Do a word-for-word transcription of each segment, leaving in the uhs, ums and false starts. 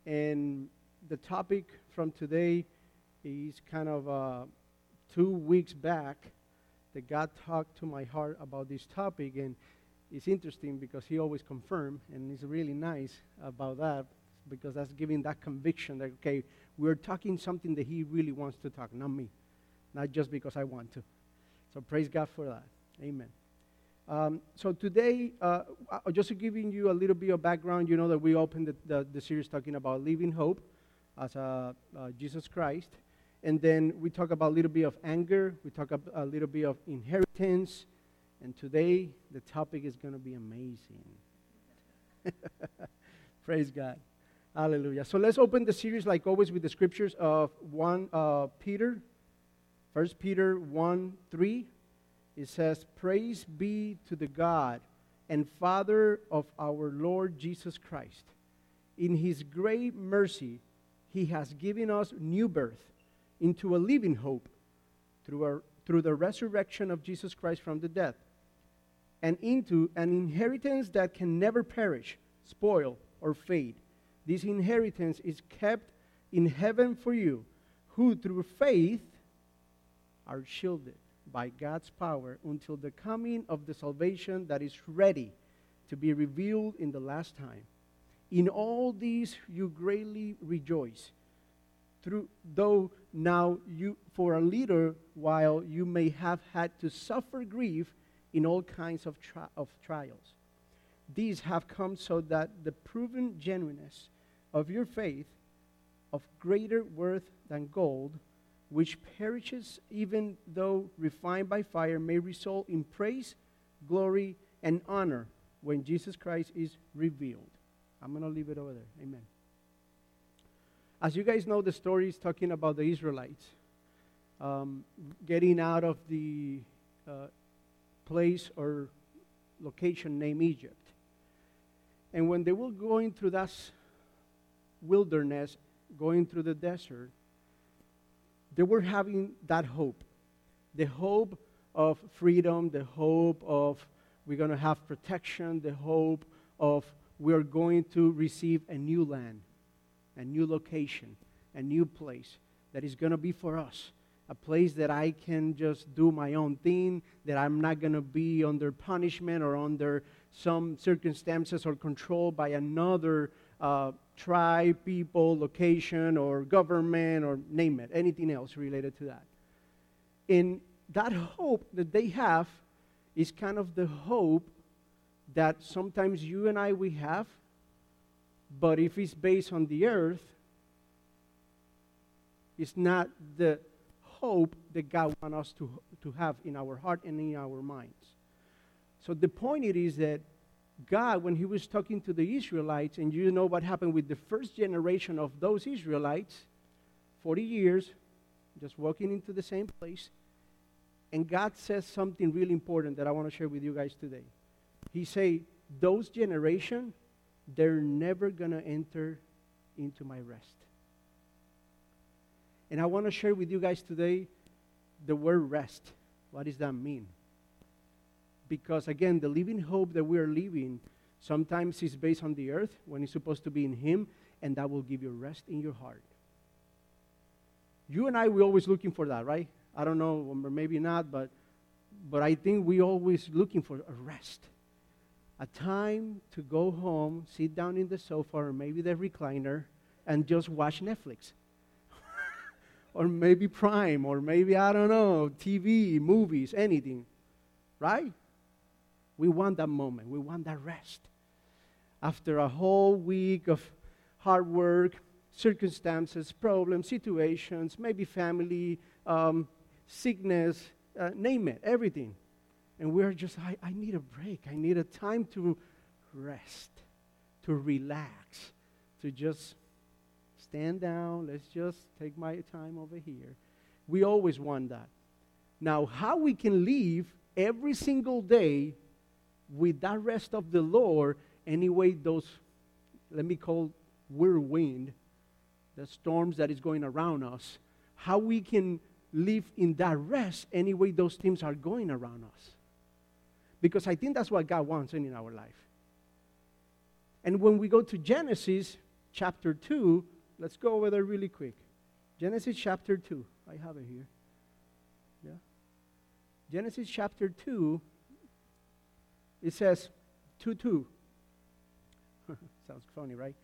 And the topic from today is kind of uh, two weeks back that God talked to my heart about this topic. And it's interesting because he always confirmed, and it's really nice about that because that's giving that conviction that, okay, we're talking something that he really wants to talk, not me, not just because I want to. So praise God for that. Amen. Um, so today, uh, just giving you a little bit of background, you know that we opened the, the, the series talking about living hope as a, uh, Jesus Christ. And then we talk about a little bit of anger. We talk a, a little bit of inheritance. And today, the topic is going to be amazing. Praise God. Hallelujah. So let's open the series, like always, with the scriptures of one uh, Peter, First Peter one three. It says, "Praise be to the God and Father of our Lord Jesus Christ. In his great mercy, he has given us new birth into a living hope through, our, through the resurrection of Jesus Christ from the dead, and into an inheritance that can never perish, spoil, or fade. This inheritance is kept in heaven for you, who through faith are shielded by God's power until the coming of the salvation that is ready to be revealed in the last time. In all these you greatly rejoice, through, though now you for a little while you may have had to suffer grief in all kinds of, tri- of trials. These have come so that the proven genuineness of your faith, of greater worth than gold, which perishes even though refined by fire, may result in praise, glory, and honor when Jesus Christ is revealed." I'm going to leave it over there. Amen. As you guys know, the story is talking about the Israelites um, getting out of the uh, place or location named Egypt. And when they were going through that wilderness, going through the desert, they were having that hope, the hope of freedom, the hope of we're going to have protection, the hope of we're going to receive a new land, a new location, a new place that is going to be for us, a place that I can just do my own thing, that I'm not going to be under punishment or under some circumstances or controlled by another uh, tribe, people, location, or government, or name it, anything else related to that. And that hope that they have is kind of the hope that sometimes you and I, we have, but if it's based on the earth, it's not the hope that God wants us to, to have in our heart and in our minds. So the point it is that God, when he was talking to the Israelites, and you know what happened with the first generation of those Israelites, forty years, just walking into the same place, and God says something really important that I want to share with you guys today. He say, those generation, they're never going to enter into my rest. And I want to share with you guys today the word rest. What does that mean? Because, again, the living hope that we are living sometimes is based on the earth when it's supposed to be in him, and that will give you rest in your heart. You and I, we're always looking for that, right? I don't know, or maybe not, but, but I think we're always looking for a rest. A time to go home, sit down in the sofa, or maybe the recliner, and just watch Netflix. Or maybe Prime, or maybe, I don't know, T V, movies, anything. Right? We want that moment. We want that rest. After a whole week of hard work, circumstances, problems, situations, maybe family, um, sickness, uh, name it, everything. And we're just, I, I need a break. I need a time to rest, to relax, to just stand down. Let's just take my time over here. We always want that. Now, how we can live every single day with that rest of the Lord, anyway, those, let me call whirlwind, the storms that is going around us, how we can live in that rest anyway those things are going around us. Because I think that's what God wants in our life. And when we go to Genesis, chapter two, let's go over there really quick. Genesis chapter two. I have it here. Yeah. Genesis chapter two, it says two two. Sounds funny, right?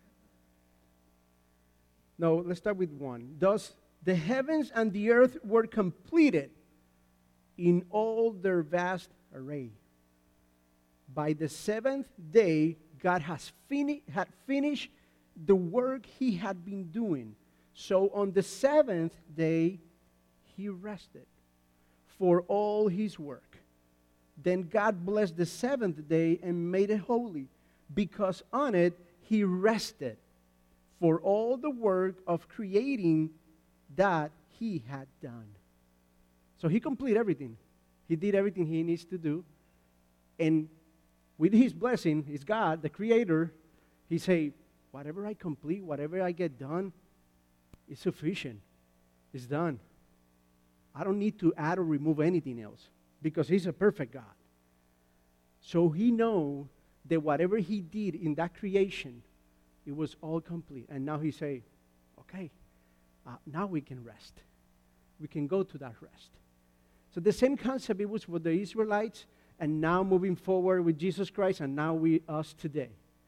No, let's start with one. Thus, the heavens and the earth were completed in all their vast array. By the seventh day, God has fini- had finished the work he had been doing. So on the seventh day, he rested for all his work. Then God blessed the seventh day and made it holy, because on it he rested for all the work of creating that he had done. So he completed everything. He did everything he needs to do. And with his blessing, his God, the Creator, he say, whatever I complete, whatever I get done, is sufficient. It's done. I don't need to add or remove anything else, because he's a perfect God. So he knows that whatever he did in that creation, it was all complete. And now he say, okay, uh, now we can rest. We can go to that rest. So the same concept it was for the Israelites, and now moving forward with Jesus Christ, and now we, us today.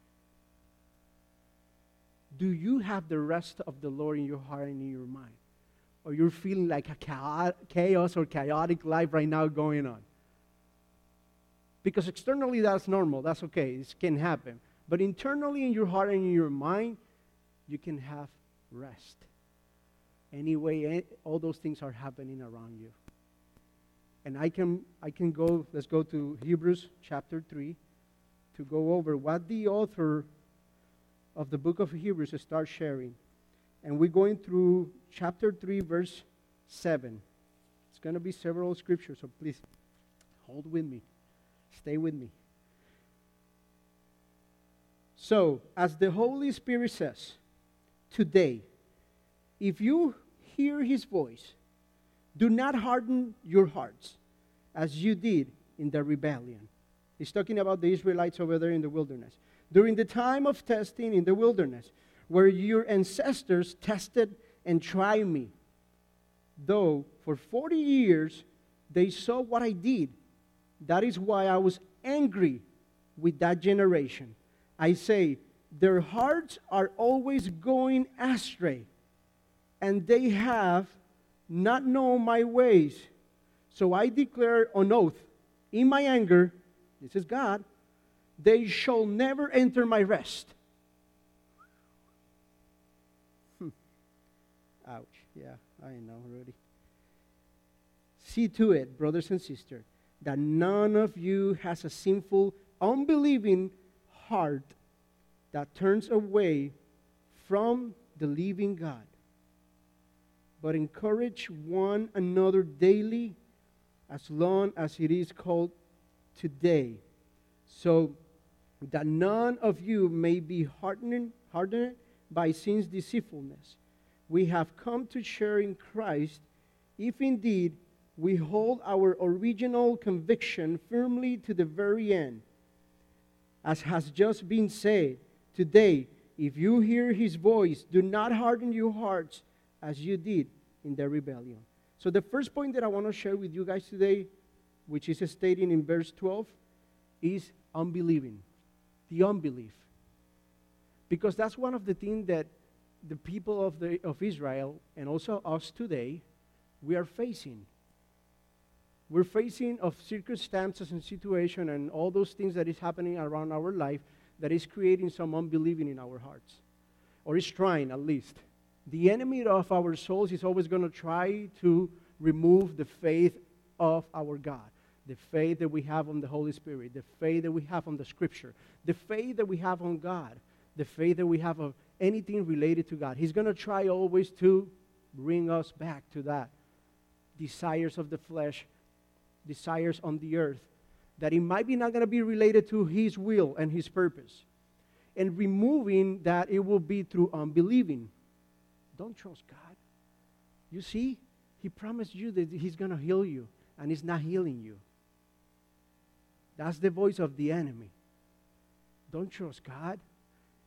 Do you have the rest of the Lord in your heart and in your mind? Or you're feeling like a chaos or chaotic life right now going on? Because externally that's normal, that's okay, it can happen. But internally in your heart and in your mind, you can have rest. Anyway, all those things are happening around you. And I can I can go, let's go to Hebrews chapter three to go over what the author of the book of Hebrews starts sharing. And we're going through chapter three, verse seven. It's going to be several scriptures, so please hold with me. Stay with me. So, as the Holy Spirit says, today, if you hear his voice, do not harden your hearts as you did in the rebellion. He's talking about the Israelites over there in the wilderness. During the time of testing in the wilderness, where your ancestors tested and tried me, though for forty years they saw what I did. That is why I was angry with that generation. I say, their hearts are always going astray, and they have not known my ways. So I declare on oath, in my anger, this is God, they shall never enter my rest. Hmm. Ouch. Yeah, I know, Rudy. See to it, brothers and sisters, that none of you has a sinful, unbelieving heart that turns away from the living God. But encourage one another daily, as long as it is called today, so that none of you may be hardened, hardened by sin's deceitfulness. We have come to share in Christ, if indeed we hold our original conviction firmly to the very end. As has just been said, today, if you hear his voice, do not harden your hearts as you did in the rebellion. So the first point that I want to share with you guys today, which is stated in verse twelve, is unbelieving. The unbelief. Because that's one of the things that the people of, the, of Israel, and also us today, we are facing. We're facing of circumstances and situation and all those things that is happening around our life that is creating some unbelieving in our hearts. Or is trying, at least. The enemy of our souls is always going to try to remove the faith of our God. The faith that we have on the Holy Spirit. The faith that we have on the Scripture. The faith that we have on God. The faith that we have of anything related to God. He's going to try always to bring us back to that. Desires of the flesh. Desires on the earth. That it might be not going to be related to His will and His purpose. And removing that, it will be through unbelieving. Don't trust God. You see, He promised you that He's going to heal you, and He's not healing you. That's the voice of the enemy. Don't trust God.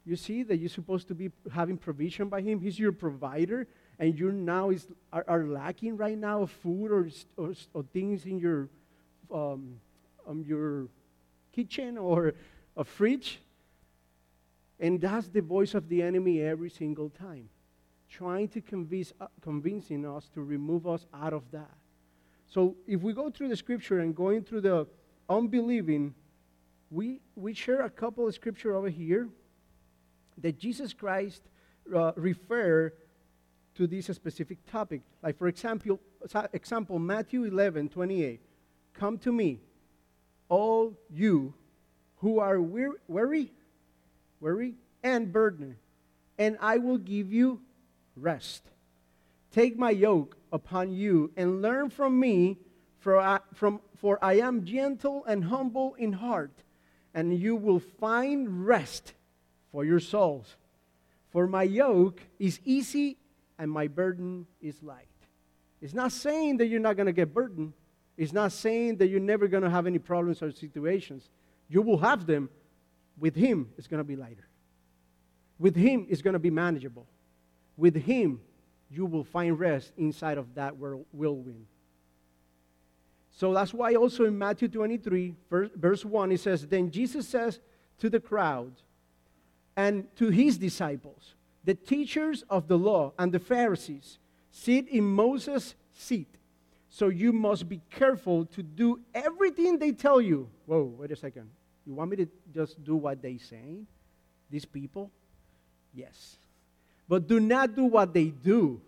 You see that you're supposed to be having provision by Him. He's your provider, and you now is are, are lacking right now of food or, or, or things in your um, um, your kitchen or a fridge. And that's the voice of the enemy every single time, trying to convince, uh, convincing us to remove us out of that. So if we go through the scripture and going through the unbelieving, we, we share a couple of scripture over here that Jesus Christ uh, refer to this specific topic. Like for example, example Matthew eleven twenty-eight. Come to me, all you who are weary, weary, weary and burdened, and I will give you rest. Take my yoke upon you and learn from me, for I, from, for I am gentle and humble in heart, and you will find rest for your souls. For my yoke is easy and my burden is light. It's not saying that you're not going to get burdened. It's not saying that you're never going to have any problems or situations. You will have them. With Him, it's going to be lighter. With Him, it's going to be manageable. With Him, you will find rest inside of that whirlwind. So that's why also in Matthew twenty-three, verse one, it says, Then Jesus says to the crowd and to His disciples, the teachers of the law and the Pharisees sit in Moses' seat. So you must be careful to do everything they tell you. Whoa, wait a second. You want me to just do what they say? These people? Yes. But do not do what they do.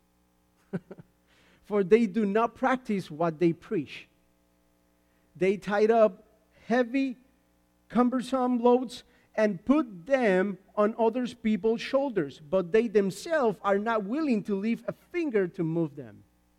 For they do not practice what they preach. They tied up heavy, cumbersome loads and put them on other people's shoulders, but they themselves are not willing to lift a finger to move them.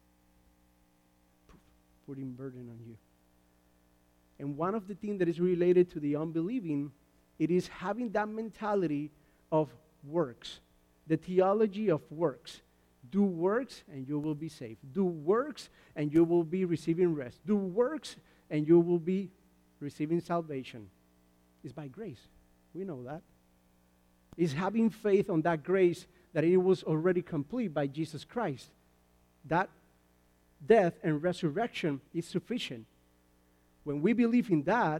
Putting burden on you. And one of the things that is related to the unbelieving, it is having that mentality of works, the theology of works. Do works and you will be saved. Do works and you will be receiving rest. Do works and you will be receiving salvation. It's by grace. We know that. It's having faith on that grace that it was already complete by Jesus Christ. That death and resurrection is sufficient. When we believe in that,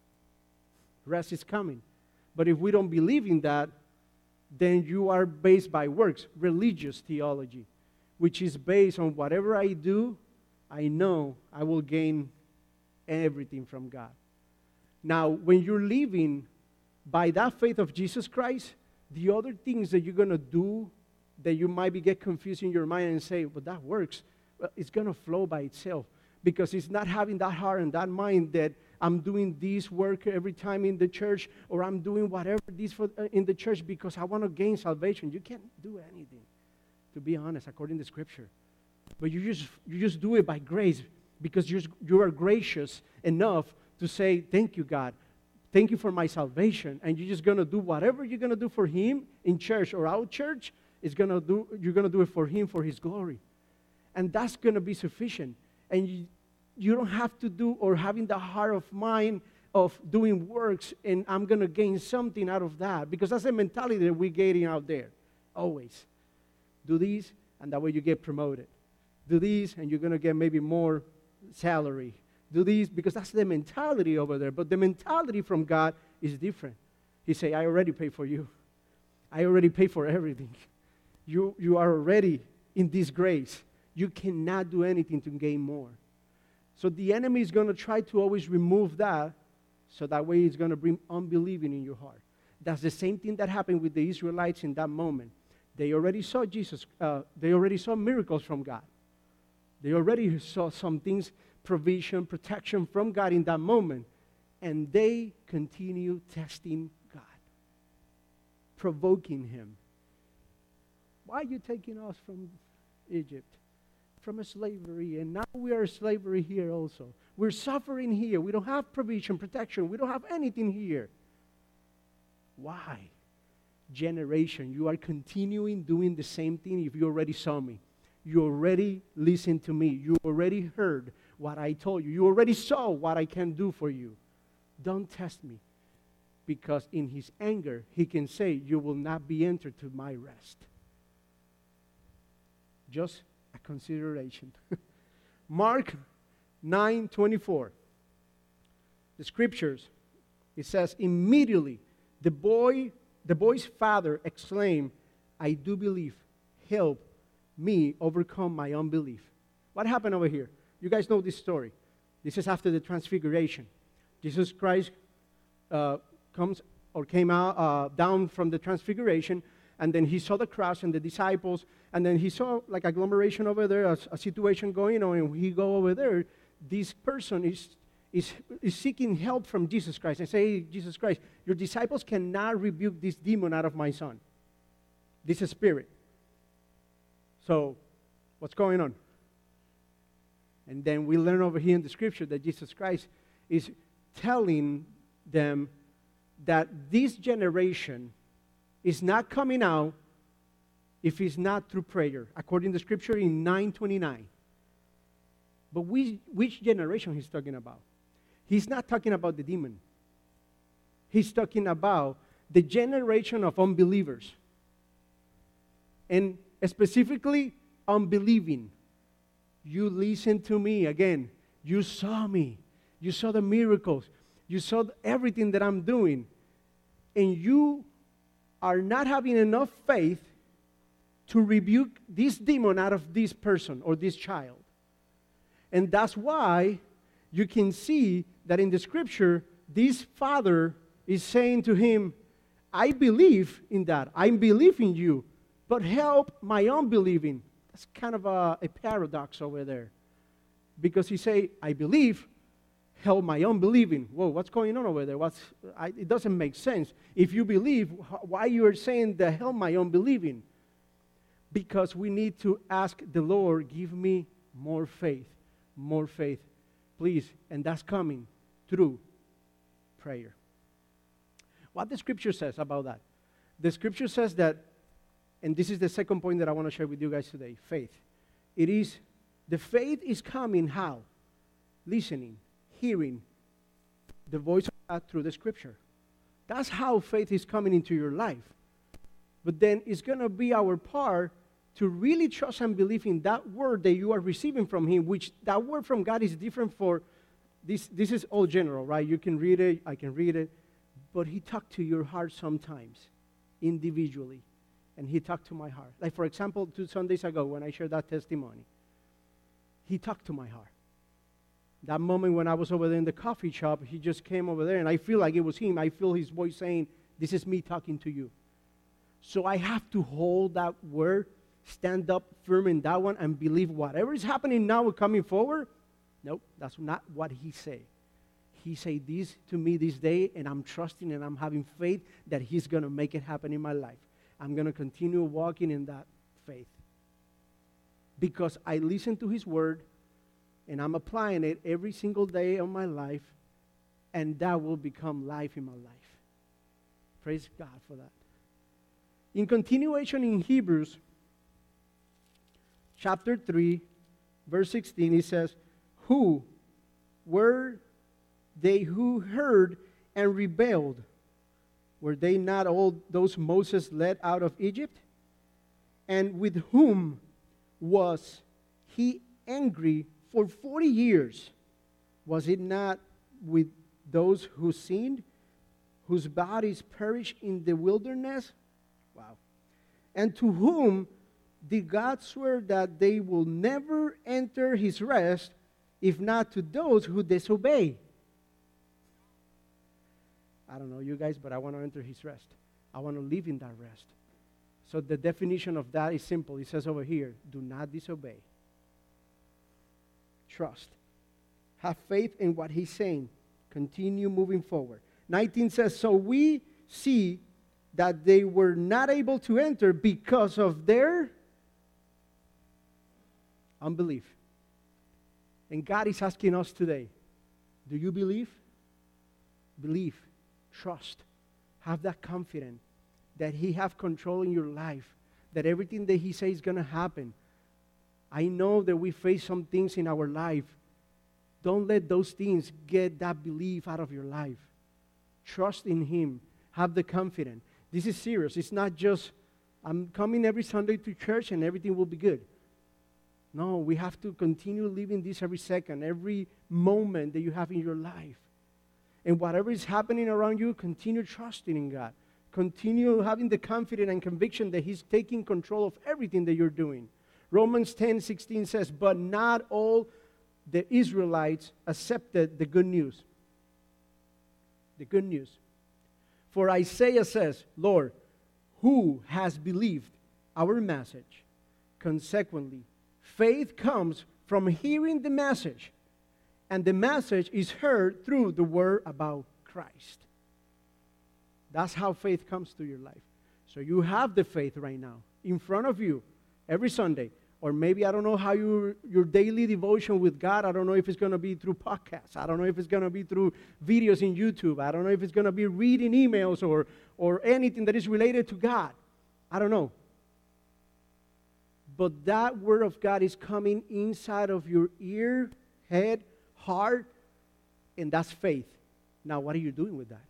rest is coming. But if we don't believe in that, then you are based by works, religious theology, which is based on whatever I do, I know I will gain everything from God. Now, when you're living by that faith of Jesus Christ, the other things that you're going to do that you might be get confused in your mind and say, well, that works, well, it's going to flow by itself. Because it's not having that heart and that mind that I'm doing this work every time in the church, or I'm doing whatever this for uh, in the church because I want to gain salvation. You can't do anything, to be honest, according to Scripture. But you just you just do it by grace because you're, you are gracious enough to say, thank you, God. Thank you for my salvation. And you're just going to do whatever you're going to do for Him in church or out church, is gonna do, you're going to do it for Him, for His glory. And that's going to be sufficient. And you, you don't have to do or having the heart of mind of doing works and I'm going to gain something out of that. Because that's the mentality that we're getting out there. Always. Do these and that way you get promoted. Do these and you're going to get maybe more salary. Do these because that's the mentality over there. But the mentality from God is different. He say, I already paid for you. I already paid for everything. You, you are already in this grace. You cannot do anything to gain more. So the enemy is going to try to always remove that, so that way it's going to bring unbelieving in your heart. That's the same thing that happened with the Israelites in that moment. They already saw Jesus. Uh, they already saw miracles from God. They already saw some things, provision, protection from God in that moment. And they continue testing God, provoking Him. Why are you taking us from Egypt? From a slavery, and now we are slavery here also. We're suffering here. We don't have provision, protection. We don't have anything here. Why? Generation, you are continuing doing the same thing if you already saw me. You already listened to me. You already heard what I told you. You already saw what I can do for you. Don't test me. because in his anger, he can say, you will not be entered to my rest. Just a consideration. Mark nine twenty-four. The scriptures, it says, immediately the boy, the boy's father exclaimed, I do believe. Help me overcome my unbelief. What happened over here? You guys know this story. This is after the transfiguration. Jesus Christ uh, comes or came out uh, down from the transfiguration, and then he saw the crowds and the disciples, and then he saw like agglomeration over there, a, a situation going on, and he go over there. This person is, is, is seeking help from Jesus Christ and say, hey, Jesus Christ, your disciples cannot rebuke this demon out of my son, this spirit. So, what's going on? And then we learn over here in the scripture that Jesus Christ is telling them that this generation is not coming out if it's not through prayer, according to scripture in nine twenty-nine. But we, which generation he's talking about? He's not talking about the demon. He's talking about the generation of unbelievers. And specifically, unbelieving. You listen to me again. You saw me. You saw the miracles. You saw everything that I'm doing. And you are not having enough faith to rebuke this demon out of this person or this child. And that's why you can see that in the scripture, this father is saying to him, I believe in that. I believe in you, but help my unbelieving. That's kind of a, a paradox over there. Because he say, I believe, help my unbelieving. Whoa, what's going on over there? What's, I, it doesn't make sense. If you believe, why you are saying the help my unbelieving? Because we need to ask the Lord, give me more faith, more faith, please. And that's coming through prayer. What the scripture says about that? The scripture says that, and this is the second point that I want to share with you guys today, faith. It is, the faith is coming how? Listening, hearing the voice of God through the scripture. That's how faith is coming into your life. But then it's going to be our part to really trust and believe in that word that you are receiving from him, which that word from God is different for, this, this is all general, right? You can read it, I can read it, but he talked to your heart sometimes, individually, and he talked to my heart. Like, for example, two Sundays ago when I shared that testimony, he talked to my heart. That moment when I was over there in the coffee shop, he just came over there, and I feel like it was him. I feel his voice saying, this is me talking to you. So I have to hold that word, stand up firm in that one, and believe whatever is happening now coming forward. Nope, that's not what he said. He said this to me this day, and I'm trusting and I'm having faith that he's going to make it happen in my life. I'm going to continue walking in that faith. Because I listen to his word, and I'm applying it every single day of my life, and that will become life in my life. Praise God for that. In continuation in Hebrews, chapter three, verse sixteen, it says, who were they who heard and rebelled? Were they not all those Moses led out of Egypt? And with whom was he angry for forty years? Was it not with those who sinned, whose bodies perished in the wilderness? Wow. And to whom did God swear that they will never enter his rest, if not to those who disobey? I don't know you guys, but I want to enter his rest. I want to live in that rest. So the definition of that is simple. It says over here, do not disobey. Trust. Have faith in what he's saying. Continue moving forward. nineteen says, so we see that they were not able to enter because of their unbelief. And God is asking us today, do you believe? Believe. Trust. Have that confidence that he have control in your life, that everything that he says is going to happen. I know that we face some things in our life. Don't let those things get that belief out of your life. Trust in him. have the confidence. This is serious. It's not just, I'm coming every Sunday to church and everything will be good. No, we have to continue living this every second, every moment that you have in your life. And whatever is happening around you, continue trusting in God. Continue having the confidence and conviction that He's taking control of everything that you're doing. Romans ten sixteen says, but not all the Israelites accepted the good news. The good news. For Isaiah says, Lord, who has believed our message? Consequently, faith comes from hearing the message, and the message is heard through the word about Christ. That's how faith comes to your life. So you have the faith right now in front of you every Sunday. Or maybe, I don't know how you, your daily devotion with God, I don't know if it's going to be through podcasts. I don't know if it's going to be through videos in YouTube. I don't know if it's going to be reading emails or, or anything that is related to God. I don't know. But that word of God is coming inside of your ear, head, heart, and that's faith. Now, what are you doing with that?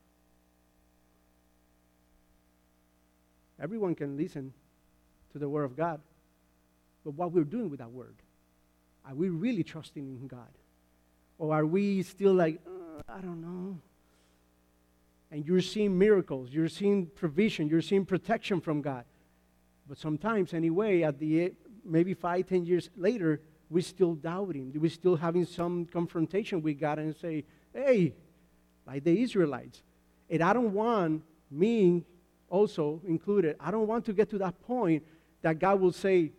Everyone can listen to the word of God. But what we're doing with that word, are we really trusting in God? Or are we still like, uh, I don't know. And you're seeing miracles, you're seeing provision, you're seeing protection from God. But sometimes, anyway, at the maybe five, ten years later, we're still doubting. We're still having some confrontation with God and say, hey, like the Israelites. And I don't want, me also included, I don't want to get to that point that God will say,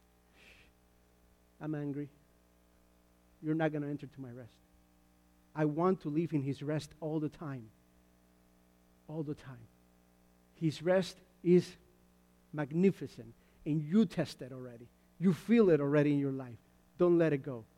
I'm angry. You're not going to enter to my rest. I want to live in His rest all the time. All the time. His rest is magnificent, and you test it already. You feel it already in your life. Don't let it go.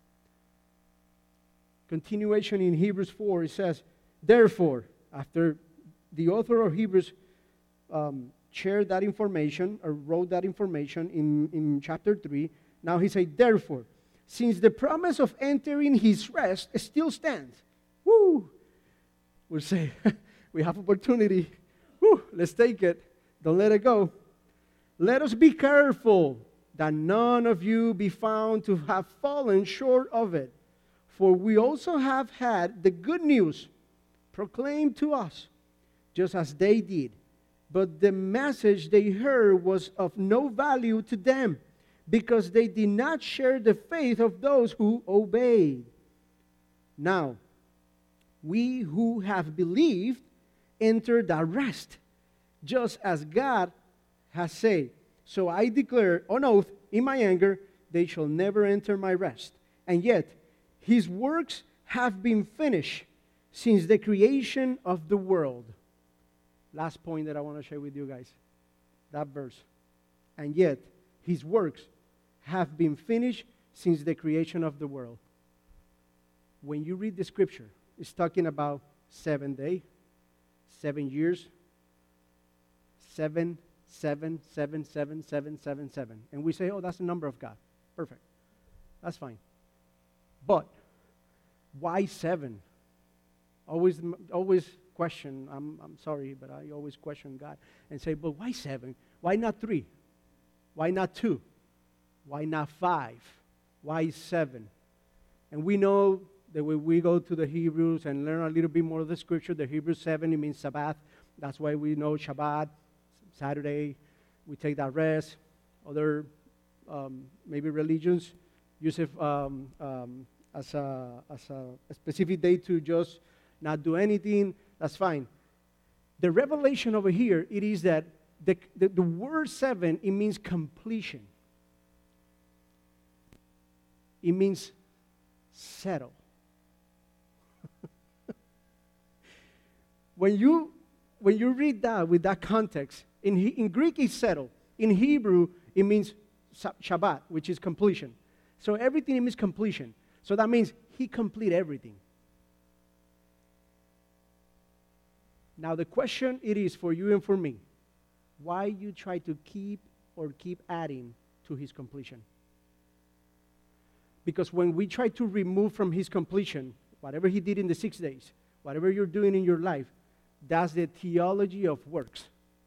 Continuation in Hebrews four, it says, therefore, after the author of Hebrews um, shared that information, or wrote that information in, in chapter three, now he said, therefore, since the promise of entering His rest still stands, woo, we'll say, we have opportunity, woo, let's take it, don't let it go. Let us be careful that none of you be found to have fallen short of it. For we also have had the good news proclaimed to us, just as they did. But the message they heard was of no value to them, because they did not share the faith of those who obeyed. Now, we who have believed enter the rest, just as God has said. So I declare on oath in my anger, they shall never enter my rest. And yet, His works have been finished since the creation of the world. Last point that I want to share with you guys, that verse. And yet, His works have been finished since the creation of the world. When you read the scripture, it's talking about seven days, seven years, seven, seven, seven, seven, seven, seven, seven. And we say, oh, that's the number of God. Perfect. That's fine. But why seven? Always, always question. I'm, I'm sorry, but I always question God and say, but why seven? Why not three? Why not two? Why not five? Why seven? And we know that when we go to the Hebrews and learn a little bit more of the scripture, the Hebrews seven, it means Sabbath. That's why we know Shabbat, Saturday, we take that rest. Other um, maybe religions use it um, um, as, a, as a, a specific day to just not do anything. That's fine. The revelation over here, it is that the, the, the word seven, it means completion. It means settle. when you when you read that with that context, in, in Greek it's settle. In Hebrew, it means Shabbat, which is completion. So everything means completion. So that means He completed everything. Now the question it is for you and for me, why you try to keep or keep adding to His completion? Because when we try to remove from His completion, whatever He did in the six days, whatever you're doing in your life, That's the theology of works.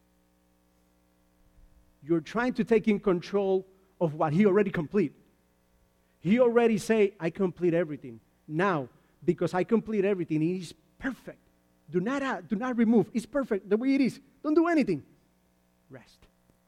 You're trying to take in control of what he already complete. He already say, I complete everything. Now, because I complete everything, it is perfect. Do not add, do not remove. It's perfect the way it is. Don't do anything. Rest.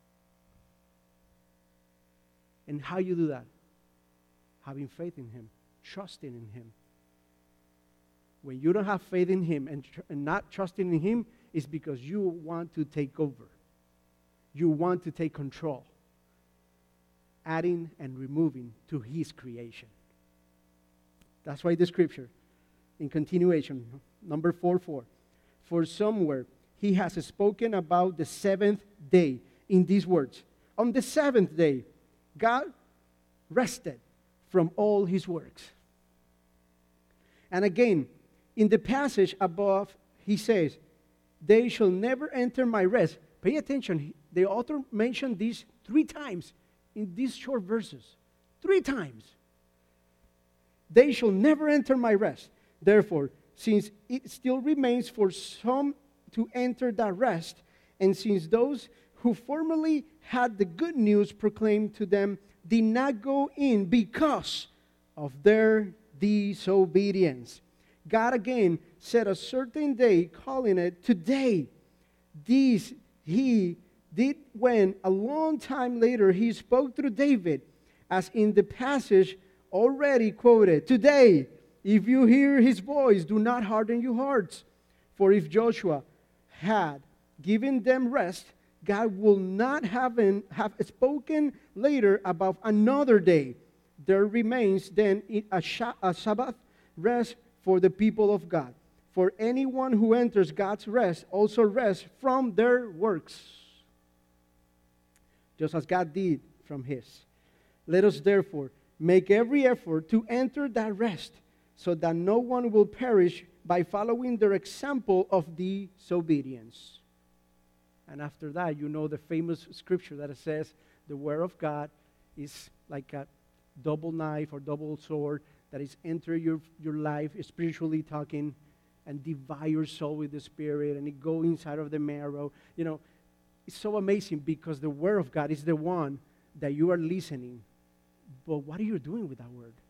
And how you do that? Having faith in him, trusting in him. When you don't have faith in him and, tr- and not trusting in him, it's because you want to take over. You want to take control. Adding and removing to his creation. That's why the scripture, in continuation, number four, four. For somewhere he has spoken about the seventh day in these words. On the seventh day, God rested from all his works. And again, in the passage above, he says, they shall never enter my rest. Pay attention. The author mentioned this three times in these short verses. Three times. They shall never enter my rest. Therefore, since it still remains for some to enter that rest, and since those who formerly had the good news proclaimed to them did not go in because of their disobedience, God again set a certain day, calling it today. This he did when a long time later he spoke through David, as in the passage already quoted. Today, if you hear his voice, do not harden your hearts. For if Joshua had given them rest, God will not have, an, have spoken later about another day. There remains then a, a Sabbath rest for the people of God. For anyone who enters God's rest also rests from their works, just as God did from his. Let us therefore make every effort to enter that rest, so that no one will perish by following their example of disobedience. And after that, you know the famous scripture that says the word of God is like a double knife or double sword that is enter your, your life, spiritually talking, and divide your soul with the Spirit, and it go inside of the marrow. You know, it's so amazing because the word of God is the one that you are listening. But what are you doing with that word?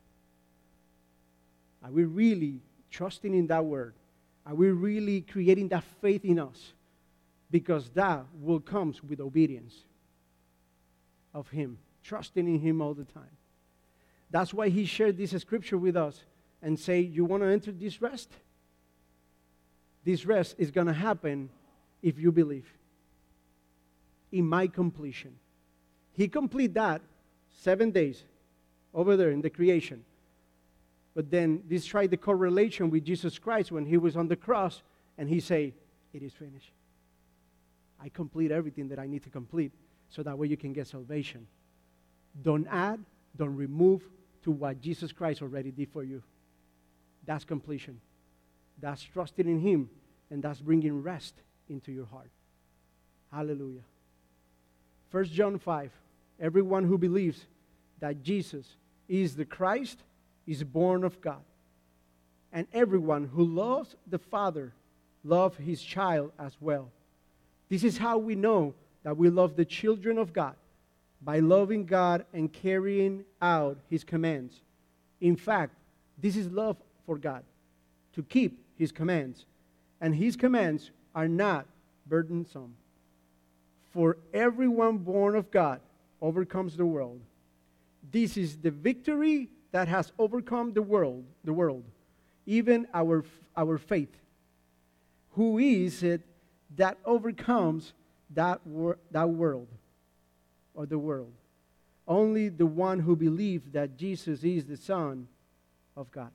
Are we really trusting in that word? Are we really creating that faith in us? Because that will come with obedience of him, trusting in him all the time. That's why he shared this scripture with us and say, you want to enter this rest? This rest is going to happen if you believe in my completion. He completed that seven days over there in the creation. But then this tried the correlation with Jesus Christ when he was on the cross, and he said, it is finished. I complete everything that I need to complete, so that way you can get salvation. Don't add, don't remove to what Jesus Christ already did for you. That's completion. That's trusting in him, and that's bringing rest into your heart. Hallelujah. First John five, everyone who believes that Jesus is the Christ is born of God. And everyone who loves the Father loves his child as well. This is how we know that we love the children of God, by loving God and carrying out his commands. In fact, this is love for God, to keep his commands. And his commands are not burdensome. For everyone born of God overcomes the world. This is the victory that has overcome the world, the world, even our, our faith. Who is it that overcomes that, wor- that world, or the world? Only the one who believes that Jesus is the Son of God.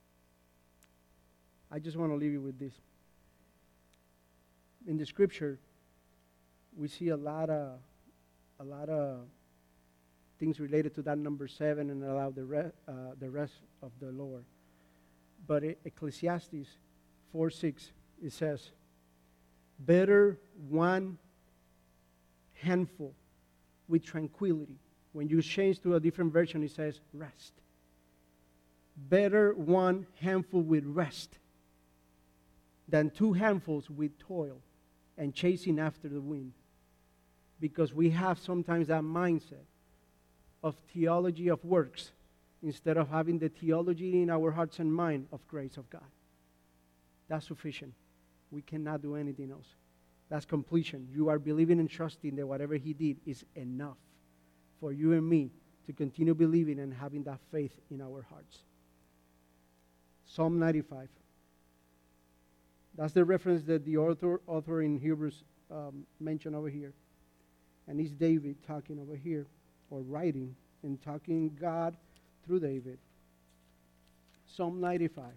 I just want to leave you with this. In the scripture, we see a lot of a lot of things related to that number seven, and allow the, re- uh, the rest of the Lord. But Ecclesiastes four six, it says, better one handful with tranquility. When you change to a different version, it says rest. Better one handful with rest than two handfuls with toil and chasing after the wind. Because we have sometimes that mindset of theology of works instead of having the theology in our hearts and mind of grace of God. That's sufficient. We cannot do anything else. That's completion. You are believing and trusting that whatever He did is enough for you and me to continue believing and having that faith in our hearts. Psalm ninety-five. That's the reference that the author, author in Hebrews um, mentioned over here. And it's David talking over here, or writing and talking God through David. Psalm ninety-five.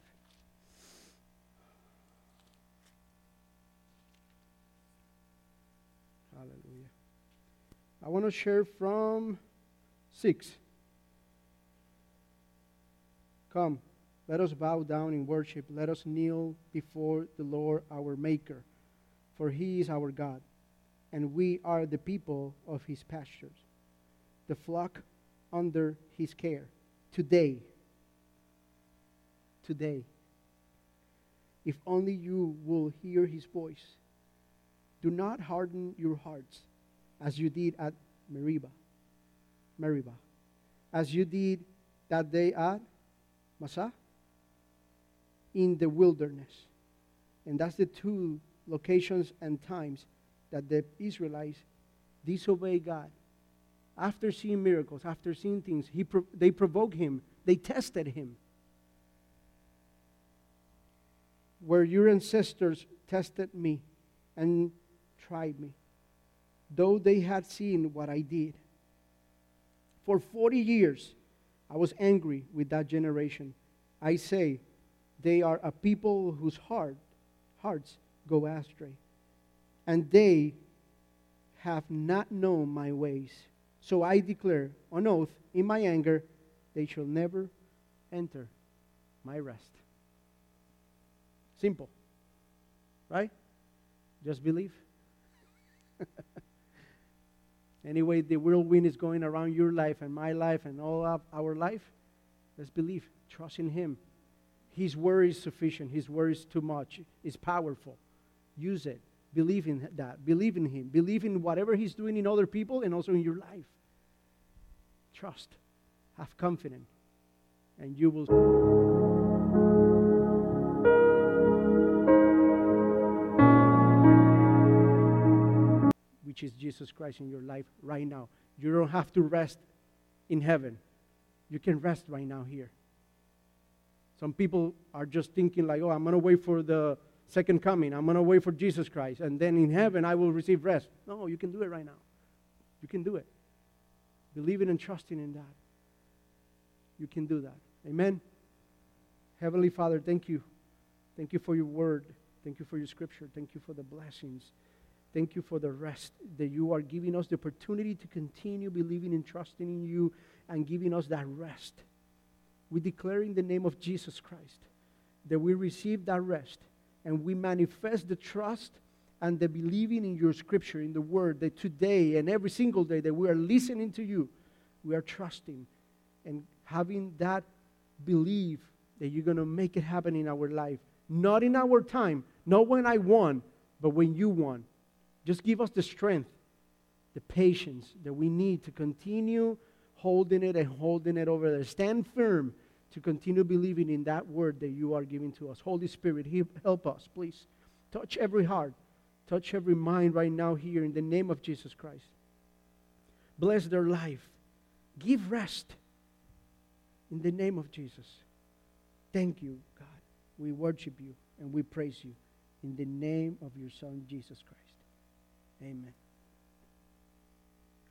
Hallelujah. I want to share from six. Come, let us bow down in worship. Let us kneel before the Lord our Maker. For He is our God, and we are the people of His pastures, the flock under His care. Today, today, if only you will hear His voice, do not harden your hearts as you did at Meribah, Meribah, as you did that day at Massah in the wilderness. And that's the two locations and times that the Israelites disobeyed God. After seeing miracles, after seeing things, he pro- they provoked Him. They tested Him. Where your ancestors tested me and tried me, though they had seen what I did. For forty years I was angry with that generation. I say, they are a people whose heart, hearts go astray, and they have not known my ways. So I declare on oath in my anger, they shall never enter my rest. Simple, right? Just believe. Anyway, the whirlwind is going around your life and my life and all of our life. Let's believe. Trust in Him. His word is sufficient. His word is too much. It's powerful. Use it. Believe in that. Believe in Him. Believe in whatever He's doing in other people and also in your life. Trust. Have confidence. And you will... which is Jesus Christ in your life right now. You don't have to rest in heaven. You can rest right now here. Some people are just thinking like, oh, I'm going to wait for the second coming. I'm going to wait for Jesus Christ. And then in heaven, I will receive rest. No, you can do it right now. You can do it. Believing and trusting in that. You can do that. Amen. Heavenly Father, thank you. Thank you for your word. Thank you for your scripture. Thank you for the blessings. Thank you for the rest that you are giving us the opportunity to continue believing and trusting in you and giving us that rest. We declare in the name of Jesus Christ that we receive that rest and we manifest the trust and the believing in your scripture, in the word, that today and every single day that we are listening to you, we are trusting and having that belief that you're going to make it happen in our life. Not in our time, not when I won, but when you won. Just give us the strength, the patience that we need to continue holding it and holding it over there. Stand firm to continue believing in that word that you are giving to us. Holy Spirit, help us, please. Touch every heart. Touch every mind right now here in the name of Jesus Christ. Bless their life. Give rest in the name of Jesus. Thank you, God. We worship you and we praise you in the name of your Son, Jesus Christ. Amen.